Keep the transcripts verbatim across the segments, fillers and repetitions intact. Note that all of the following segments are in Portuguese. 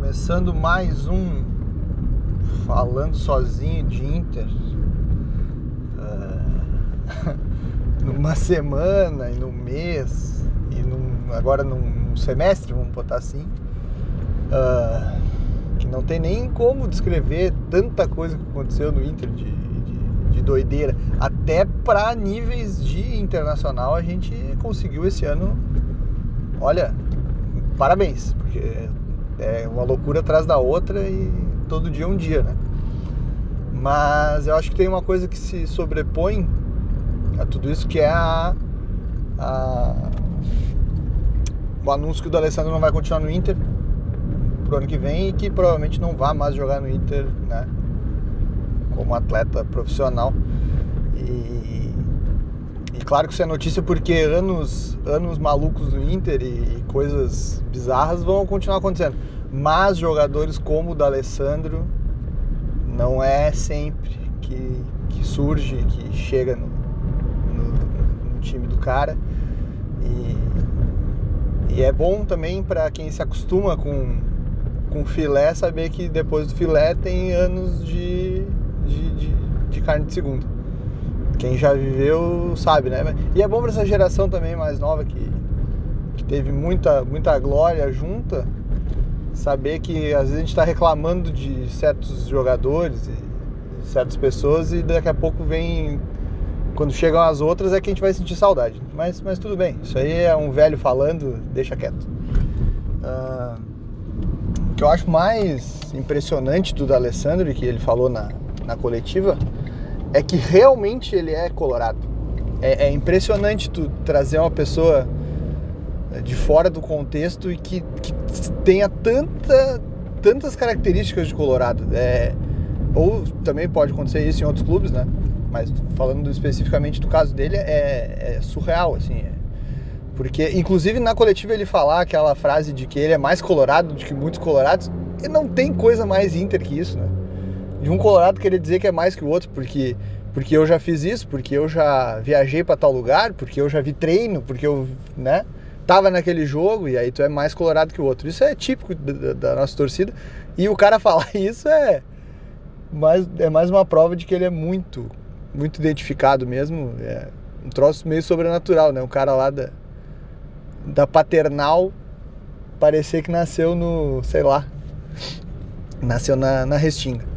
Começando mais um Falando Sozinho de Inter. uh, Numa semana e num mês e num, agora num semestre, vamos botar assim, uh, que não tem nem como descrever tanta coisa que aconteceu no Inter de, de, de doideira. Até para níveis de internacional a gente conseguiu esse ano. Olha, parabéns, porque é uma loucura atrás da outra e todo dia é um dia, né? Mas eu acho que tem uma coisa que se sobrepõe a tudo isso, que é a, a, o anúncio que o D'Alessandro não vai continuar no Inter pro ano que vem e que provavelmente não vai mais jogar no Inter, né, como atleta profissional. E, e claro que isso é notícia porque anos, anos malucos no Inter e, e coisas bizarras vão continuar acontecendo. Mas jogadores como o D'Alessandro não é sempre que, que surge, que chega no, no, no time do cara. E, e é bom também para quem se acostuma com, com filé saber que depois do filé tem anos de, de, de, de carne de segunda. Quem já viveu sabe, né? E é bom para essa geração também mais nova que, que teve muita, muita glória junta, saber que às vezes a gente está reclamando de certos jogadores e de certas pessoas e daqui a pouco vem, quando chegam as outras é que a gente vai sentir saudade. Mas, mas tudo bem, isso aí é um velho falando, deixa quieto. Uh, o que eu acho mais impressionante do D'Alessandro, que ele falou na, na coletiva, é que realmente ele é colorado. É, é impressionante tu trazer uma pessoa de fora do contexto e que, que tenha tanta, tantas características de colorado. É, ou também pode acontecer isso em outros clubes, né? Mas falando especificamente do caso dele, é, é surreal, assim. É. Porque, inclusive, na coletiva ele falar aquela frase de que ele é mais colorado do que muitos colorados, e não tem coisa mais Inter que isso, né? De um colorado querer dizer que é mais que o outro, porque, porque eu já fiz isso, porque eu já viajei para tal lugar, porque eu já vi treino, porque eu, né, tava naquele jogo, e aí tu é mais colorado que o outro. Isso é típico da, da nossa torcida, e o cara falar isso é mais, é mais uma prova de que ele é muito, muito identificado mesmo. É um troço meio sobrenatural, né? Um cara lá da, da Paternal parecer que nasceu no, sei lá, nasceu na, na Restinga.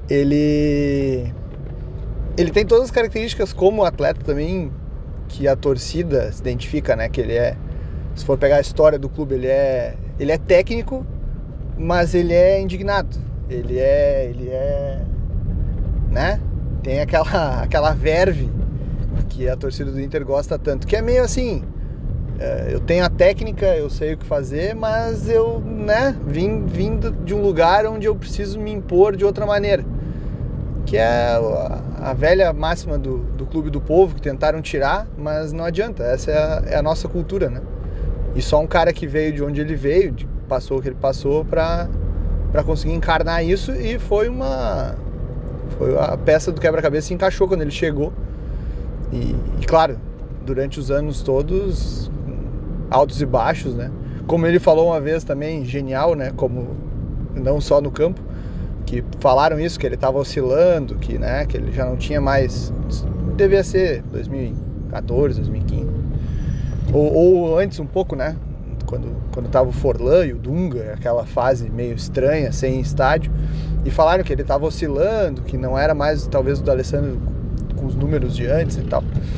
Ele ele tem todas as características como atleta também que a torcida se identifica, né? Que ele é, se for pegar a história do clube, ele é, ele é técnico, mas ele é indignado. Ele é, ele é, né? Tem aquela, aquela verve que a torcida do Inter gosta tanto, que é meio assim, eu tenho a técnica, eu sei o que fazer, mas eu, né, vim vindo de um lugar onde eu preciso me impor de outra maneira. Que é a velha máxima do, do Clube do Povo, que tentaram tirar, mas não adianta, essa é a, é a nossa cultura, né? E só um cara que veio de onde ele veio, passou o que ele passou pra, pra conseguir encarnar isso, e foi uma... foi a peça do quebra-cabeça se encaixou quando ele chegou. E, e claro, durante os anos todos, altos e baixos, né? Como ele falou uma vez também, genial, né? Como não só no campo, que falaram isso, que ele estava oscilando, que, né, que ele já não tinha mais, devia ser dois mil e quatorze, dois mil e quinze, ou, ou antes um pouco, né, quando, quando tava o Forlan e o Dunga, aquela fase meio estranha, sem estádio, e falaram que ele estava oscilando, que não era mais talvez o D'Alessandro com os números de antes e tal.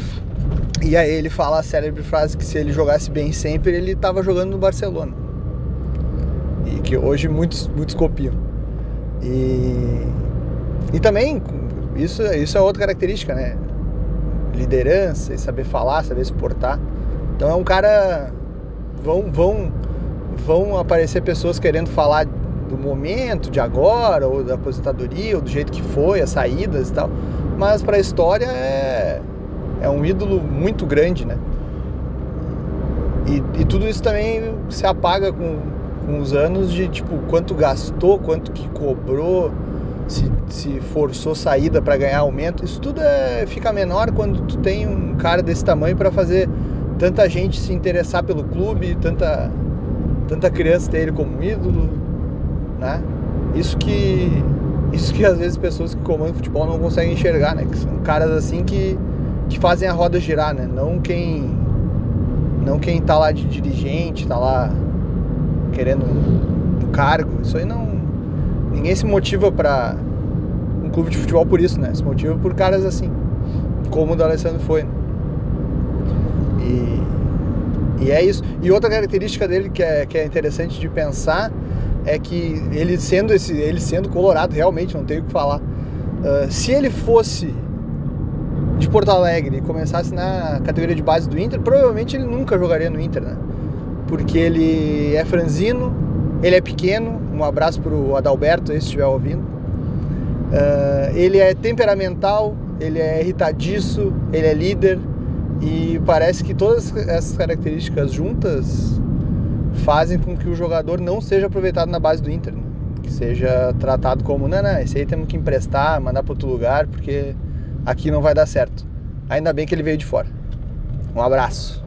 E aí ele fala a célebre frase que se ele jogasse bem sempre, ele estava jogando no Barcelona, e que hoje muitos, muitos copiam. E, e também, isso, isso é outra característica, né? Liderança e saber falar, saber se portar. Então é um cara... Vão, vão, vão aparecer pessoas querendo falar do momento, de agora, ou da aposentadoria, ou do jeito que foi, as saídas e tal. Mas para a história é, é um ídolo muito grande, né? E, e tudo isso também se apaga com, com os anos de, tipo, quanto gastou, quanto que cobrou, se, se forçou saída para ganhar aumento. Isso tudo é, fica menor quando tu tem um cara desse tamanho para fazer tanta gente se interessar pelo clube, tanta, tanta criança ter ele como ídolo, né? Isso que, isso que às vezes pessoas que comandam futebol não conseguem enxergar, né? Que são caras assim que, que fazem a roda girar, né? Não quem, não quem tá lá de dirigente, tá lá querendo um cargo. Isso aí não... Ninguém se motiva pra um clube de futebol por isso, né? Se motiva por caras assim, como o do Alessandro foi, né? E, e é isso. E outra característica dele que é, que é interessante de pensar é que ele sendo, esse, ele sendo colorado, realmente, não tenho o que falar. Uh, se ele fosse de Porto Alegre e começasse na categoria de base do Inter, provavelmente ele nunca jogaria no Inter, né? Porque ele é franzino, ele é pequeno. Um abraço pro Adalberto aí, se estiver ouvindo. Uh, ele é temperamental, ele é irritadiço, ele é líder, e parece que todas essas características juntas fazem com que o jogador não seja aproveitado na base do Inter, né? Que seja tratado como, não, não, esse aí temos que emprestar, mandar para outro lugar, porque aqui não vai dar certo. Ainda bem que ele veio de fora. Um abraço.